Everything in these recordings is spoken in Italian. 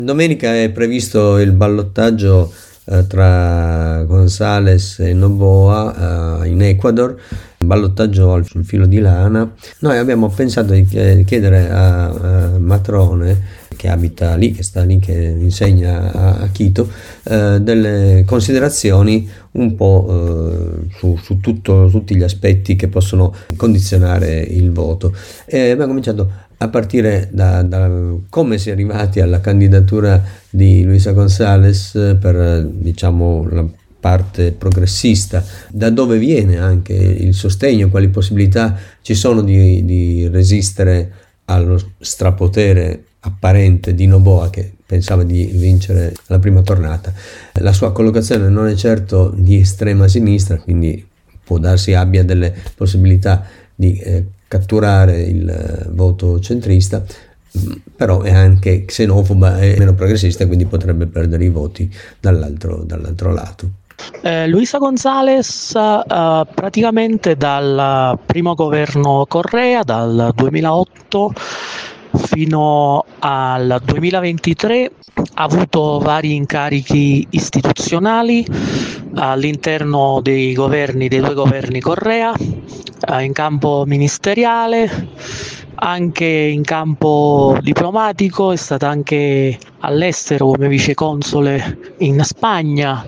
Domenica è previsto il ballottaggio tra Gonzales e Noboa in Ecuador, ballottaggio al filo di lana. Noi abbiamo pensato di chiedere a Matrone, che abita lì, che sta lì, che insegna a Quito, delle considerazioni un po' su tutti gli aspetti che possono condizionare il voto. E abbiamo cominciato a partire da come si è arrivati alla candidatura di Luisa González per, diciamo, la parte progressista, da dove viene anche il sostegno, quali possibilità ci sono di resistere allo strapotere apparente di Noboa, che pensava di vincere la prima tornata. La sua collocazione non è certo di estrema sinistra, quindi può darsi abbia delle possibilità di catturare il voto centrista, però è anche xenofoba e meno progressista, quindi potrebbe perdere i voti dall'altro lato. Luisa González, praticamente dal primo governo Correa, dal 2008 fino al 2023, ha avuto vari incarichi istituzionali all'interno dei due governi Correa, in campo ministeriale, anche in campo diplomatico. È stata anche all'estero come viceconsole in Spagna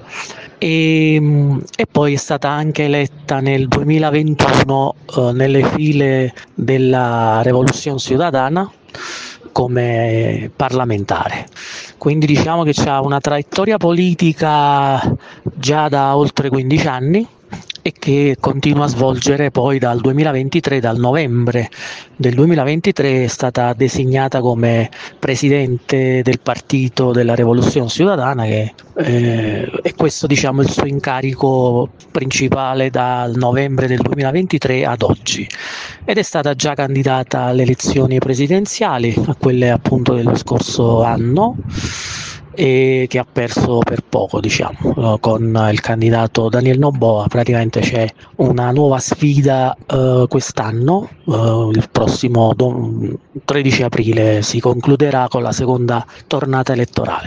e poi è stata anche eletta nel 2021 nelle file della Revolución Ciudadana come parlamentare. Quindi diciamo che ha una traiettoria politica già da oltre 15 anni e che continua a svolgere poi dal 2023, dal novembre del 2023 è stata designata come presidente del partito della Revolución Ciudadana, e questo diciamo il suo incarico principale dal novembre del 2023 ad oggi, ed è stata già candidata alle elezioni presidenziali, a quelle appunto dello scorso anno, e che ha perso per poco, diciamo, con il candidato Daniel Noboa. Praticamente c'è una nuova sfida quest'anno, il prossimo 13 aprile si concluderà con la seconda tornata elettorale.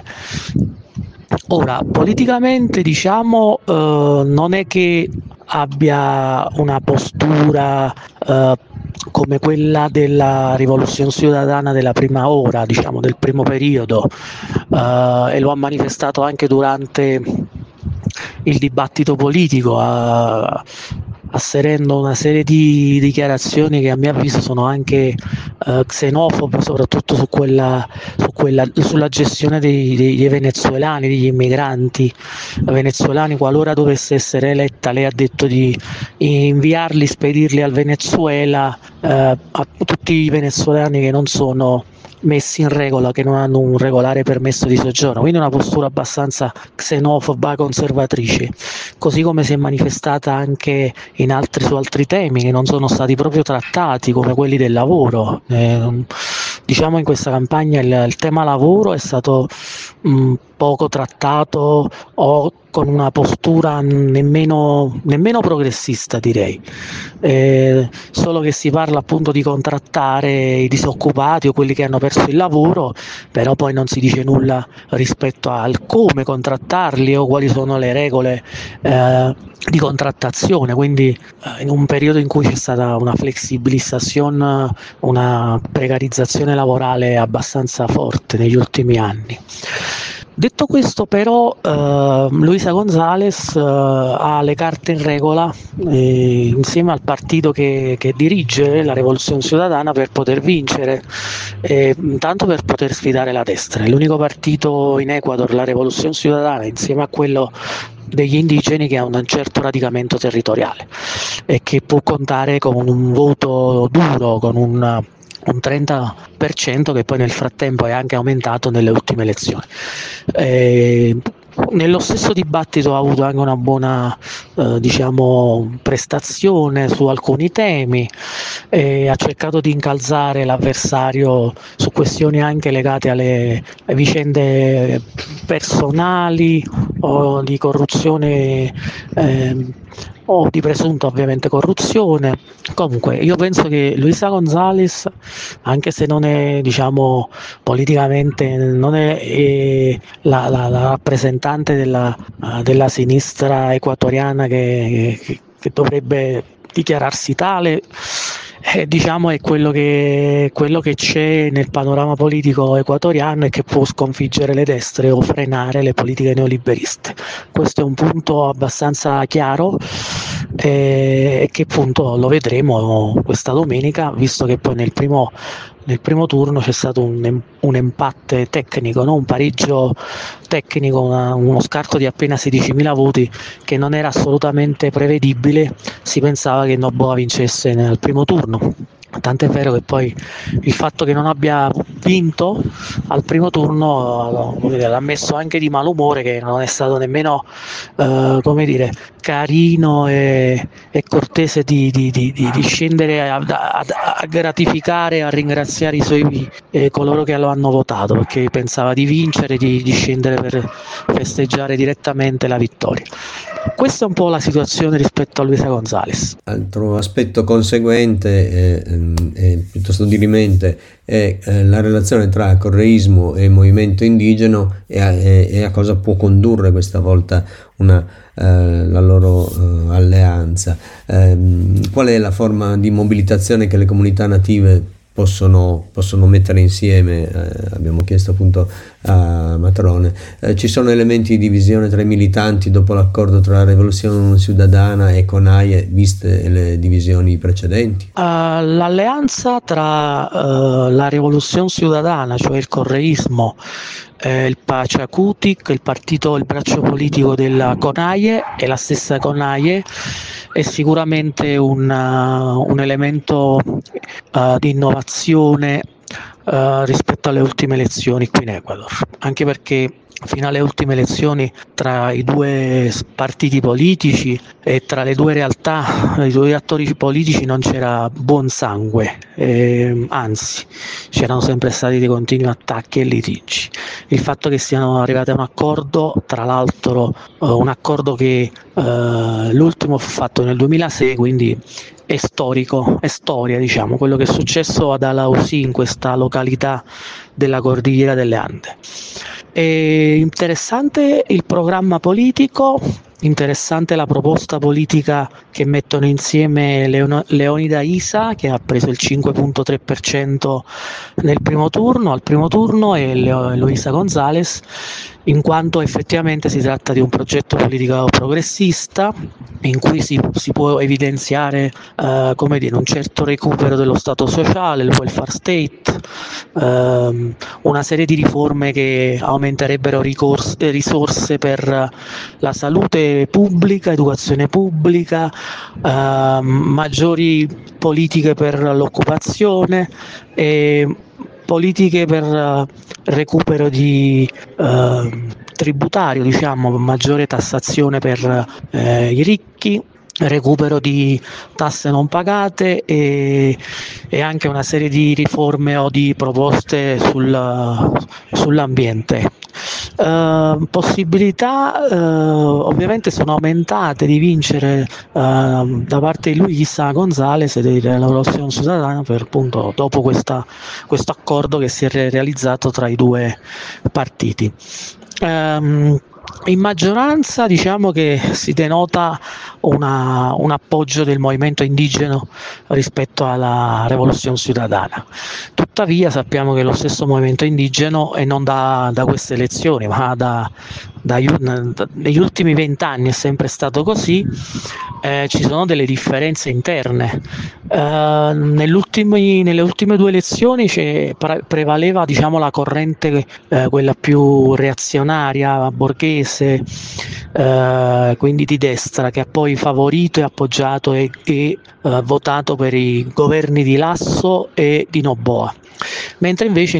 Ora, politicamente diciamo non è che abbia una postura come quella della Rivoluzione Ciudadana della prima ora, diciamo del primo periodo, e lo ha manifestato anche durante il dibattito politico, asserendo una serie di dichiarazioni che a mio avviso sono anche xenofobe, soprattutto sulla gestione dei venezuelani, degli immigranti venezuelani. Qualora dovesse essere eletta, lei ha detto di inviarli, spedirli al Venezuela, a tutti i venezuelani che non sono messi in regola, che non hanno un regolare permesso di soggiorno, quindi una postura abbastanza xenofoba, conservatrice, così come si è manifestata anche su altri temi che non sono stati proprio trattati, come quelli del lavoro. Diciamo in questa campagna il tema lavoro è stato poco trattato, o con una postura nemmeno progressista, direi. Solo che si parla appunto di contrattare i disoccupati o quelli che hanno perso il lavoro, però poi non si dice nulla rispetto al come contrattarli o quali sono le regole di contrattazione. Quindi in un periodo in cui c'è stata una flexibilizzazione, una precarizzazione lavorale abbastanza forte negli ultimi anni. Detto questo, però, Luisa González ha le carte in regola insieme al partito che dirige, la Revolución Ciudadana, per poter vincere, tanto per poter sfidare la destra. È l'unico partito in Ecuador, la Revolución Ciudadana, insieme a quello degli indigeni, che ha un certo radicamento territoriale e che può contare con un voto duro, con un 30% che poi nel frattempo è anche aumentato nelle ultime elezioni. Nello stesso dibattito ha avuto anche una buona prestazione su alcuni temi, ha cercato di incalzare l'avversario su questioni anche legate alle vicende personali o di corruzione o di presunta ovviamente corruzione. Comunque io penso che Luisa González, anche se non è diciamo politicamente non è la rappresentante della sinistra equatoriana che dovrebbe dichiararsi tale, diciamo è quello che c'è nel panorama politico equatoriano e che può sconfiggere le destre o frenare le politiche neoliberiste. Questo è un punto abbastanza chiaro e che appunto lo vedremo questa domenica, visto che poi nel primo turno c'è stato un empate tecnico, no? Un pareggio tecnico, uno scarto di appena 16.000 voti che non era assolutamente prevedibile. Si pensava che Noboa vincesse nel primo turno. Tant'è vero che poi il fatto che non abbia vinto al primo turno l'ha messo anche di malumore, che non è stato nemmeno carino e cortese di scendere a gratificare, a ringraziare coloro che lo hanno votato, perché pensava di vincere, di scendere per festeggiare direttamente la vittoria. Questa è un po' la situazione rispetto a Luisa González. Altro aspetto conseguente e piuttosto dirimente è la relazione tra correismo e movimento indigeno e a cosa può condurre questa volta la loro alleanza. Qual è la forma di mobilitazione che le comunità native possono mettere insieme? Abbiamo chiesto appunto a Matrone. Ci sono elementi di divisione tra i militanti dopo l'accordo tra la Revoluzione Ciudadana e CONAIE, viste le divisioni precedenti? L'alleanza tra la Revoluzione Ciudadana, cioè il correismo, il Pachacutic, il braccio politico della CONAIE e la stessa CONAIE è sicuramente un elemento di innovazione rispetto alle ultime elezioni qui in Ecuador, anche perché fino alle ultime elezioni tra i due partiti politici e tra le due realtà, i due attori politici non c'era buon sangue, anzi c'erano sempre stati dei continui attacchi e litigi. Il fatto che siano arrivati a un accordo, tra l'altro un accordo che l'ultimo fu fatto nel 2006, quindi è storico, è storia, diciamo, quello che è successo ad Alausí, in questa località della Cordillera delle Ande. È interessante il programma politico, interessante la proposta politica che mettono insieme Leonida Isa, che ha preso il 5,3% al primo turno, e Luisa González, in quanto effettivamente si tratta di un progetto politico progressista in cui si può evidenziare un certo recupero dello Stato sociale, il welfare state, una serie di riforme che aumenterebbero risorse per la salute pubblica, educazione pubblica, maggiori politiche per l'occupazione e politiche per recupero di tributario, diciamo, maggiore tassazione per i ricchi, recupero di tasse non pagate e anche una serie di riforme o di proposte sull'ambiente. Possibilità ovviamente sono aumentate di vincere da parte di Luisa González e della Revoluzione Ciudadana appunto dopo questo accordo che si è realizzato tra i due partiti. In maggioranza diciamo che si denota un appoggio del movimento indigeno rispetto alla Revoluzione Ciudadana. Tuttavia sappiamo che lo stesso movimento indigeno, e non da queste elezioni, ma negli ultimi 20 anni è sempre stato così, ci sono delle differenze interne. Nelle ultime due elezioni prevaleva, diciamo, la corrente quella più reazionaria, borghese, quindi di destra, che ha poi favorito e appoggiato e votato per i governi di Lasso e di Noboa. Mentre invece in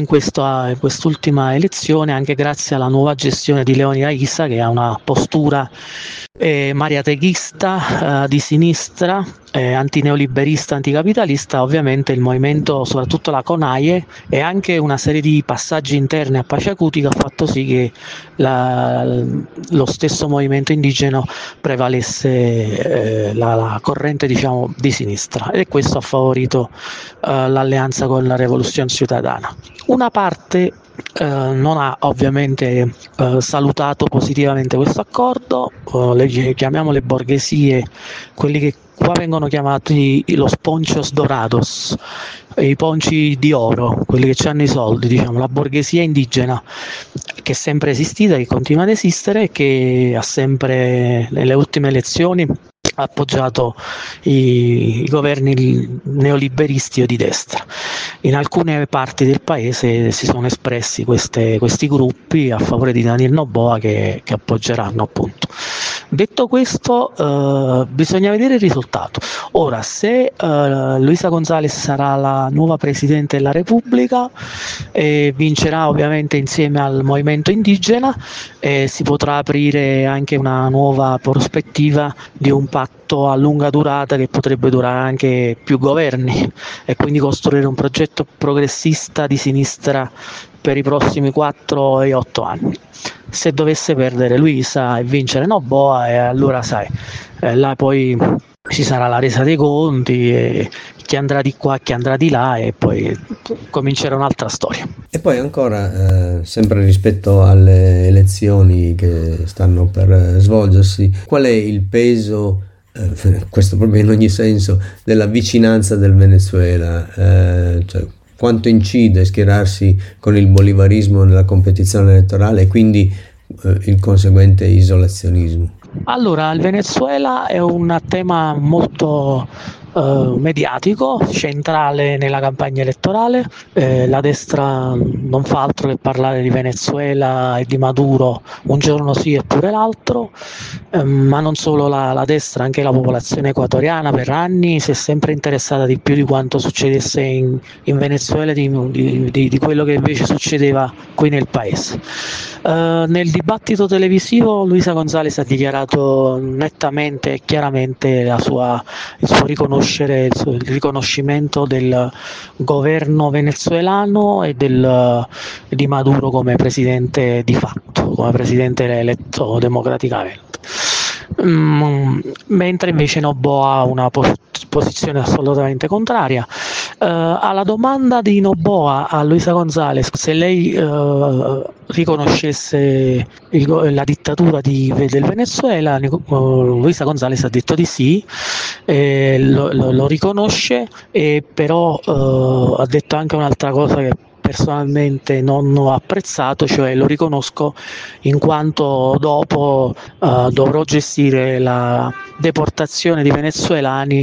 quest'ultima elezione, anche grazie alla nuova gestione di Leonida Isa, che ha una postura mariateghista, di sinistra, antineoliberista, anticapitalista. Ovviamente il movimento, soprattutto la CONAIE, e anche una serie di passaggi interni a Paciacuti, che ha fatto sì che lo stesso movimento indigeno prevalesse la corrente, diciamo, di sinistra, e questo ha favorito l'alleanza con la Revoluzione Ciudadana. Una parte non ha ovviamente salutato positivamente questo accordo, le chiamiamo le borghesie, quelli che qua vengono chiamati los ponchos dorados, i ponci di oro, quelli che hanno i soldi, diciamo, la borghesia indigena, che è sempre esistita, che continua ad esistere e che ha sempre, nelle ultime elezioni, ha appoggiato i governi neoliberisti o di destra. In alcune parti del paese si sono espressi questi gruppi a favore di Daniel Noboa, che appoggeranno, appunto. Detto questo, bisogna vedere il risultato. Ora, se Luisa González sarà la nuova Presidente della Repubblica e vincerà ovviamente insieme al movimento indigena, si potrà aprire anche una nuova prospettiva di un patto a lunga durata che potrebbe durare anche più governi, e quindi costruire un progetto progressista di sinistra per i prossimi 4 e 8 anni. Se dovesse perdere Luisa e vincere Noboa, allora sai, là poi ci sarà la resa dei conti, e chi andrà di qua, chi andrà di là, e poi comincerà un'altra storia. E poi ancora, sempre rispetto alle elezioni che stanno per svolgersi, qual è il peso, questo proprio in ogni senso, della vicinanza del Venezuela? Cioè, quanto incide schierarsi con il bolivarismo nella competizione elettorale e quindi il conseguente isolazionismo? Allora, il Venezuela è un tema molto mediatico, centrale nella campagna elettorale. La destra non fa altro che parlare di Venezuela e di Maduro un giorno sì e pure l'altro, ma non solo la destra, anche la popolazione equatoriana per anni si è sempre interessata di più di quanto succedesse in Venezuela, di quello che invece succedeva qui nel paese. Nel dibattito televisivo Luisa González ha dichiarato nettamente e chiaramente il suo riconoscimento del governo venezuelano e di Maduro come presidente di fatto, come presidente eletto democraticamente. Mentre invece Noboa ha una posizione assolutamente contraria. Alla domanda di Noboa a Luisa González se lei riconoscesse la dittatura del Venezuela, Luisa González ha detto di sì, lo riconosce, però ha detto anche un'altra cosa che personalmente non ho apprezzato, cioè lo riconosco in quanto dopo dovrò gestire la deportazione di venezuelani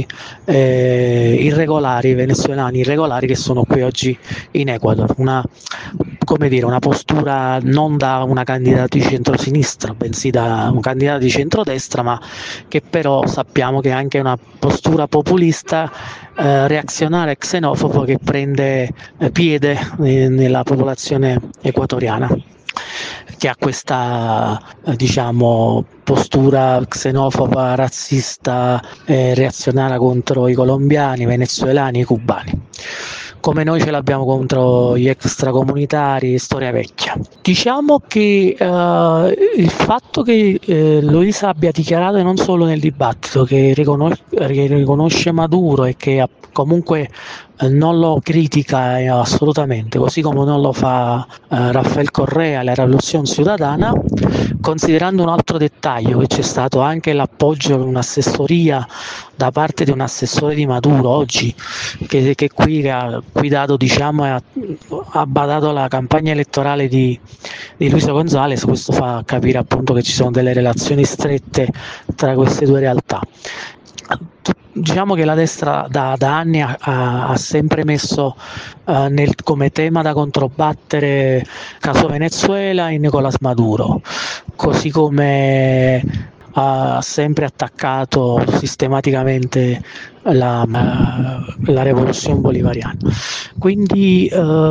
irregolari che sono qui oggi in Ecuador. Una postura non da una candidata di centrosinistra, bensì da un candidato di centrodestra, ma che però sappiamo che è anche una postura populista, reazionaria e xenofobo, che prende piede nella popolazione equatoriana, che ha questa postura xenofoba, razzista, reazionaria contro i colombiani, venezuelani e cubani, come noi ce l'abbiamo contro gli extracomunitari, storia vecchia. Diciamo che il fatto che Luisa abbia dichiarato, non solo nel dibattito, che riconosce Maduro e che comunque non lo critica assolutamente, così come non lo fa Rafael Correa alla Revoluzione Ciudadana, considerando un altro dettaglio, che c'è stato anche l'appoggio di un'assessoria da parte di un assessore di Maduro oggi, che ha guidato, diciamo, e ha badato la campagna elettorale di Luisa González. Questo fa capire appunto che ci sono delle relazioni strette tra queste due realtà. Diciamo che la destra da anni ha sempre messo come tema da controbattere caso Venezuela e Nicolás Maduro, così come ha sempre attaccato sistematicamente la rivoluzione bolivariana. Quindi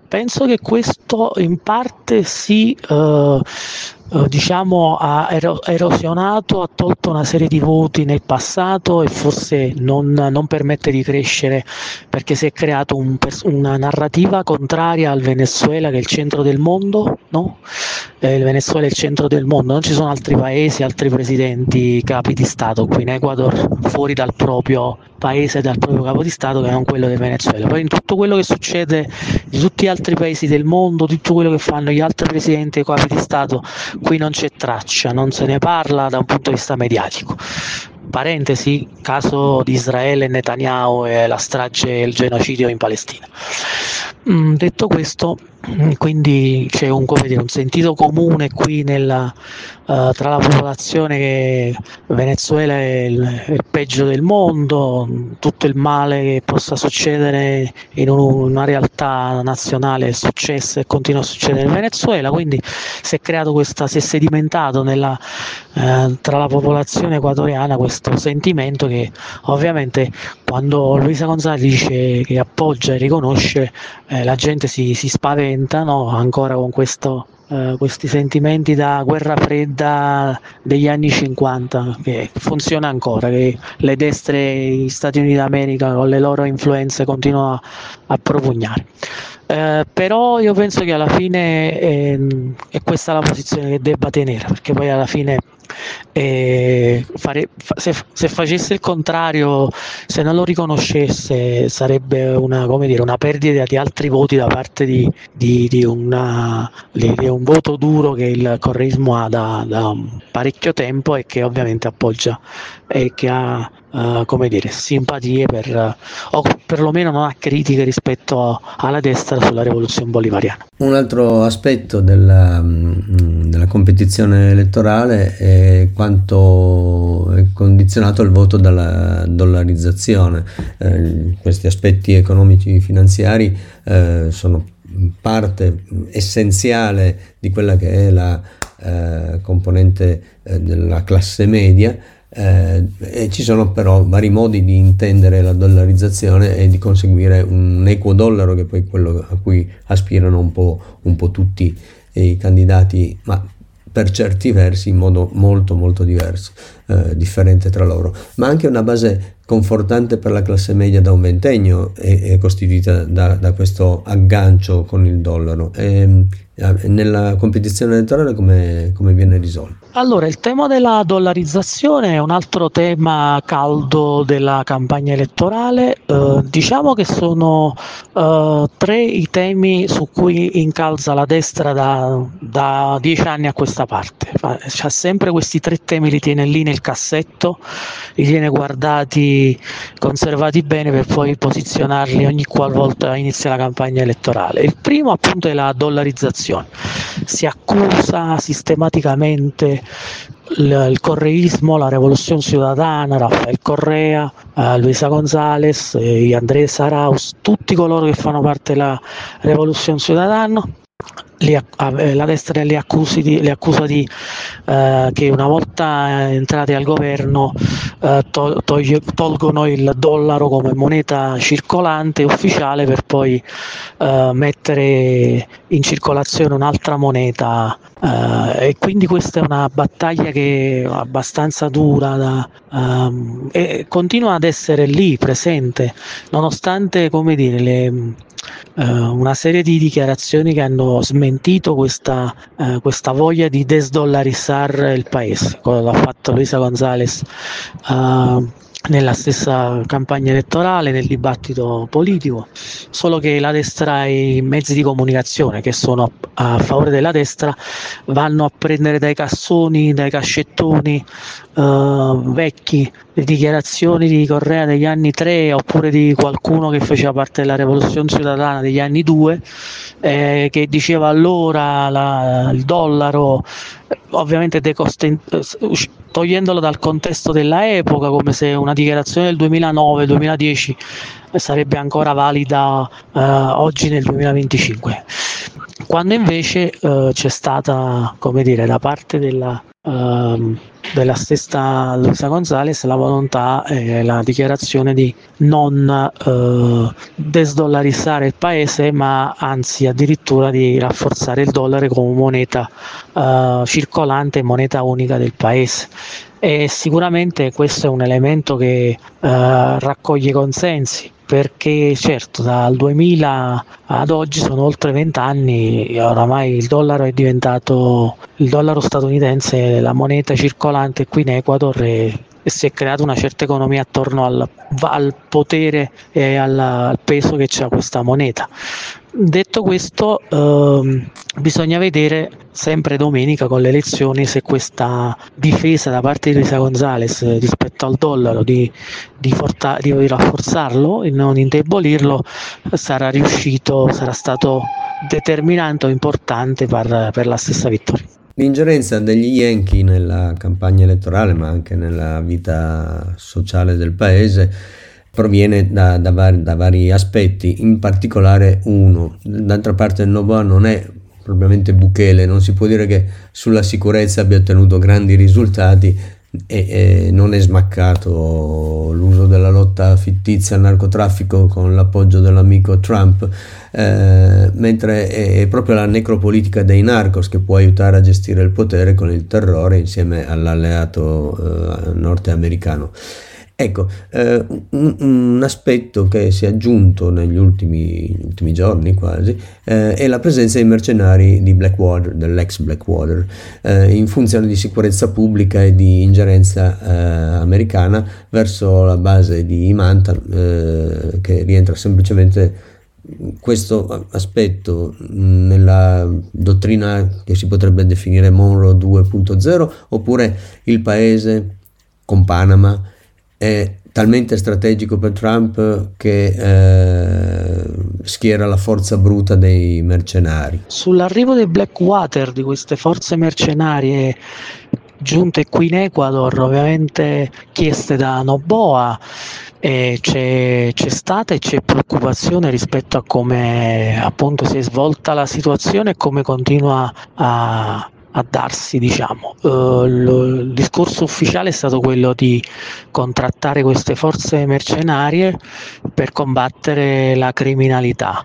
Penso che questo in parte sì, diciamo ha erosionato, ha tolto una serie di voti nel passato e forse non permette di crescere, perché si è creato una narrativa contraria al Venezuela, che è il centro del mondo, no? Il Venezuela è il centro del mondo, non ci sono altri paesi, altri presidenti, capi di Stato qui in Ecuador, fuori dal proprio paese, dal proprio capo di Stato, che non quello del Venezuela. Poi in tutto quello che succede di tutti gli altri paesi del mondo, tutto quello che fanno gli altri presidenti e capi di Stato, qui non c'è traccia, non se ne parla da un punto di vista mediatico. Parentesi, caso di Israele e Netanyahu e la strage e il genocidio in Palestina. Detto questo, quindi c'è un sentito comune qui tra la popolazione, che Venezuela è il peggio del mondo, tutto il male che possa succedere in una realtà nazionale è successo e continua a succedere in Venezuela, quindi si è sedimentato tra la popolazione ecuatoriana questo sentimento, che ovviamente quando Luisa González dice che appoggia e riconosce, la gente si spaventa, no? Ancora con questi sentimenti da guerra fredda degli anni 50, che funziona ancora, che le destre negli Stati Uniti d'America con le loro influenze continuano a propugnare. Però io penso che alla fine è questa la posizione che debba tenere, perché poi alla fine se facesse il contrario, se non lo riconoscesse, sarebbe una perdita di altri voti da parte di un voto duro che il correismo ha da parecchio tempo, e che ovviamente appoggia e che ha simpatie o perlomeno non ha critiche rispetto alla destra sulla rivoluzione bolivariana. Un altro aspetto della competizione elettorale è quanto è condizionato il voto dalla dollarizzazione. Questi aspetti economici finanziari sono parte essenziale di quella che è la componente della classe media. E ci sono però vari modi di intendere la dollarizzazione e di conseguire un equo dollaro, che poi è quello a cui aspirano un po' tutti i candidati, ma per certi versi in modo molto molto diverso, differente tra loro, ma anche una base confortante per la classe media da un ventennio è costituita da questo aggancio con il dollaro. Nella competizione elettorale come viene risolto? Allora, il tema della dollarizzazione è un altro tema caldo della campagna elettorale. Diciamo che sono tre i temi su cui incalza la destra da 10 anni a questa parte. C'ha sempre questi tre temi, li tiene lì nel cassetto, li tiene guardati, conservati bene, per poi posizionarli ogni qualvolta inizia la campagna elettorale. Il primo appunto è la dollarizzazione. Si accusa sistematicamente il correísmo, la Revolución Ciudadana, Rafael Correa, Luisa González, Andrés Arauz, tutti coloro che fanno parte della Revolución Ciudadana. La destra le accusa che una volta entrati al governo tolgono il dollaro come moneta circolante ufficiale, per poi mettere in circolazione un'altra moneta, e quindi questa è una battaglia che è abbastanza dura e continua ad essere lì presente, nonostante una serie di dichiarazioni che hanno smentito questa voglia di desdollarizzare il paese, come l'ha fatto Luisa González nella stessa campagna elettorale, nel dibattito politico, solo che la destra e i mezzi di comunicazione che sono a favore della destra vanno a prendere dai cassoni, dai cascettoni vecchi, le dichiarazioni di Correa degli anni 3, oppure di qualcuno che faceva parte della Revolución Ciudadana degli anni 2, che diceva allora il dollaro, ovviamente togliendolo dal contesto della epoca, come se una dichiarazione del 2009-2010 sarebbe ancora valida oggi nel 2025, quando invece c'è stata da parte della stessa Luisa González la volontà e la dichiarazione di non desdollarizzare il paese, ma anzi addirittura di rafforzare il dollaro come moneta circolante e moneta unica del paese. E sicuramente questo è un elemento che raccoglie consensi, perché certo dal 2000 ad oggi sono oltre 20 anni e oramai il dollaro è diventato, il dollaro statunitense, la moneta circolante qui in Ecuador, e si è creata una certa economia attorno al potere e al peso che c'ha questa moneta. Detto questo, bisogna vedere sempre domenica con le elezioni se questa difesa da parte di Luisa González rispetto al dollaro di rafforzarlo e non indebolirlo sarà stato determinante o importante per la stessa vittoria. L'ingerenza degli Yankee nella campagna elettorale, ma anche nella vita sociale del paese, proviene da vari aspetti, in particolare uno. D'altra parte Noboa non è propriamente Bukele, non si può dire che sulla sicurezza abbia ottenuto grandi risultati e non è smaccato l'uso della lotta fittizia al narcotraffico con l'appoggio dell'amico Trump, mentre è proprio la necropolitica dei narcos che può aiutare a gestire il potere con il terrore insieme all'alleato norteamericano. Ecco, un aspetto che si è aggiunto negli ultimi giorni quasi, è la presenza dei mercenari di Blackwater, dell'ex Blackwater, in funzione di sicurezza pubblica e di ingerenza americana verso la base di Manta, che rientra semplicemente questo aspetto nella dottrina che si potrebbe definire Monroe 2.0, oppure il paese con Panama è talmente strategico per Trump che schiera la forza bruta dei mercenari. Sull'arrivo dei Blackwater, di queste forze mercenarie giunte qui in Ecuador, ovviamente chieste da Noboa, c'è stata e c'è preoccupazione rispetto a come appunto si è svolta la situazione e come continua a darsi, diciamo. Il discorso ufficiale è stato quello di contrattare queste forze mercenarie per combattere la criminalità,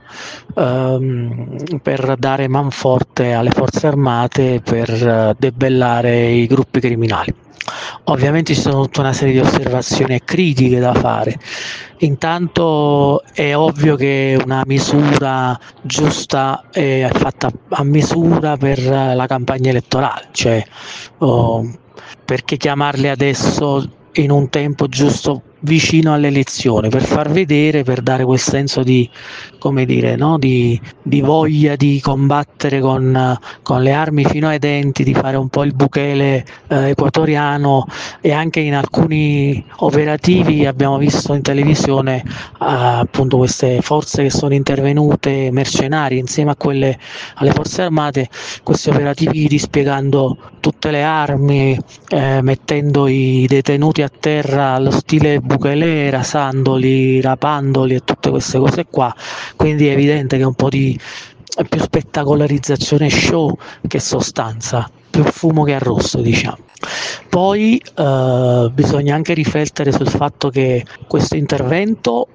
per dare manforte alle forze armate per debellare i gruppi criminali. Ovviamente ci sono tutta una serie di osservazioni e critiche da fare. Intanto è ovvio che una misura giusta è fatta a misura per la campagna elettorale, cioè perché chiamarle adesso in un tempo giusto vicino alle elezioni, per far vedere, per dare quel senso di, come dire, no? di voglia di combattere con le armi fino ai denti, di fare un po' il Bukele equatoriano. E anche in alcuni operativi abbiamo visto in televisione appunto queste forze che sono intervenute, mercenari, insieme a quelle alle forze armate, questi operativi dispiegando tutte le armi, mettendo i detenuti a terra allo stile Bukele, rasandoli, rapandoli e tutte queste cose qua. Quindi è evidente che un po' di più spettacolarizzazione show che sostanza, più fumo che arrosto, diciamo. Poi bisogna anche riflettere sul fatto che questo intervento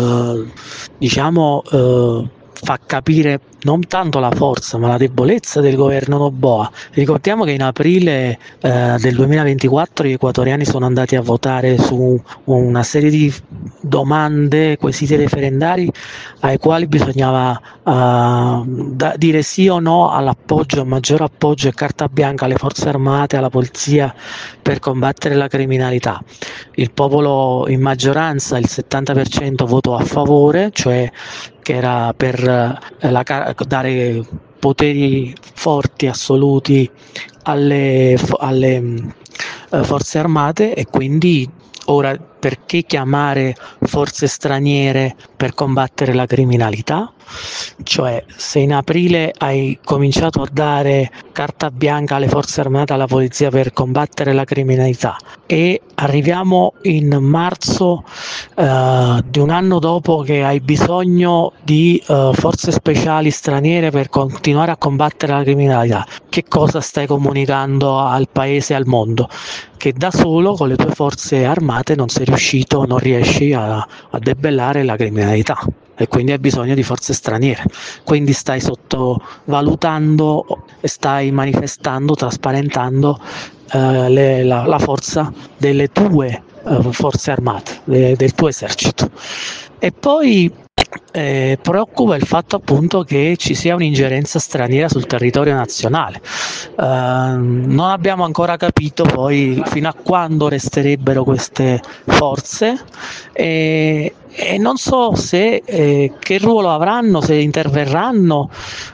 fa capire non tanto la forza ma la debolezza del governo Noboa. Ricordiamo che in aprile del 2024 gli equatoriani sono andati a votare su una serie di domande, quesiti referendari ai quali bisognava dire sì o no all'appoggio, a maggior appoggio e carta bianca alle forze armate, alla polizia per combattere la criminalità. Il popolo in maggioranza, il 70%, votò a favore, cioè che era per dare poteri forti assoluti alle forze armate, e quindi ora perché chiamare forze straniere per combattere la criminalità? Cioè, se in aprile hai cominciato a dare carta bianca alle forze armate e alla polizia per combattere la criminalità e arriviamo in marzo di un anno dopo che hai bisogno di forze speciali straniere per continuare a combattere la criminalità, che cosa stai comunicando al paese e al mondo? Che da solo con le tue forze armate non sei riuscito, non riesci a debellare la criminalità e quindi hai bisogno di forze straniere, quindi stai sottovalutando e stai manifestando, trasparentando la forza delle tue forze armate, del tuo esercito. E poi preoccupa il fatto appunto che ci sia un'ingerenza straniera sul territorio nazionale. Non abbiamo ancora capito poi fino a quando resterebbero queste forze e non so se che ruolo avranno, se interverranno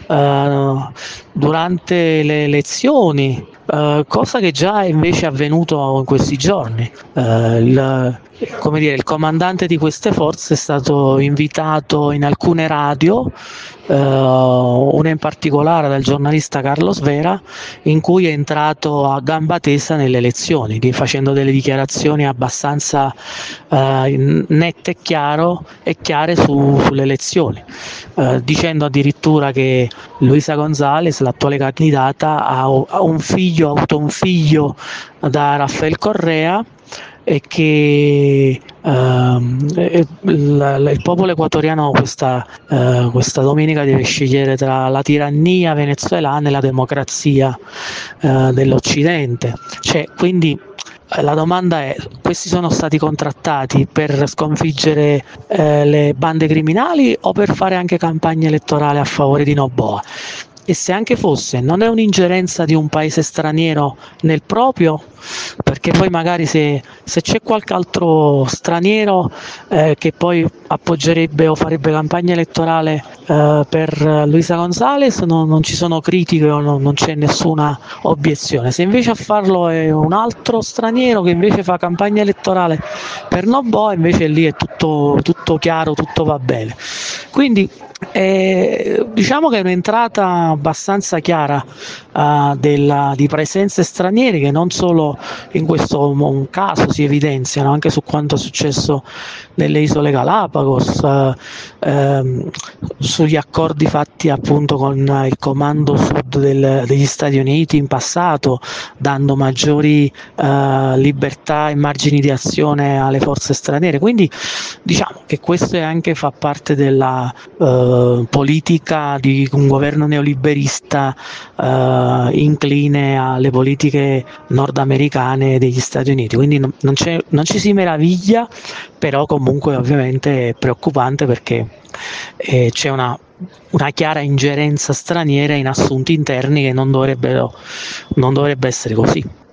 durante le elezioni, cosa che già invece è avvenuto in questi giorni. Il comandante di queste forze è stato invitato in alcune radio, una in particolare dal giornalista Carlo Svera, in cui è entrato a gamba tesa nelle elezioni, facendo delle dichiarazioni abbastanza nette e chiare sulle elezioni, dicendo addirittura che Luisa González, l'attuale candidata, ha avuto un figlio da Rafael Correa e che il popolo equatoriano questa domenica deve scegliere tra la tirannia venezuelana e la democrazia dell'Occidente. Quindi la domanda è: questi sono stati contrattati per sconfiggere le bande criminali o per fare anche campagna elettorale a favore di Noboa? E se anche fosse, non è un'ingerenza di un paese straniero nel proprio? Perché poi magari se c'è qualche altro straniero che poi appoggerebbe o farebbe campagna elettorale per Luisa González, non ci sono critiche o non c'è nessuna obiezione. Se invece a farlo è un altro straniero che invece fa campagna elettorale per Noboa, invece lì è tutto chiaro, tutto va bene. Quindi diciamo che è un'entrata abbastanza chiara di presenze straniere che non solo in questo caso si evidenziano, anche su quanto è successo nelle isole Galapagos, sugli accordi fatti appunto con il comando sud degli Stati Uniti in passato, dando maggiori libertà e margini di azione alle forze straniere. Quindi diciamo che questo fa parte della politica di un governo neoliberista incline alle politiche nordamericane degli Stati Uniti, quindi non ci si meraviglia, però comunque ovviamente è preoccupante perché c'è una chiara ingerenza straniera in assunti interni che non dovrebbe essere così.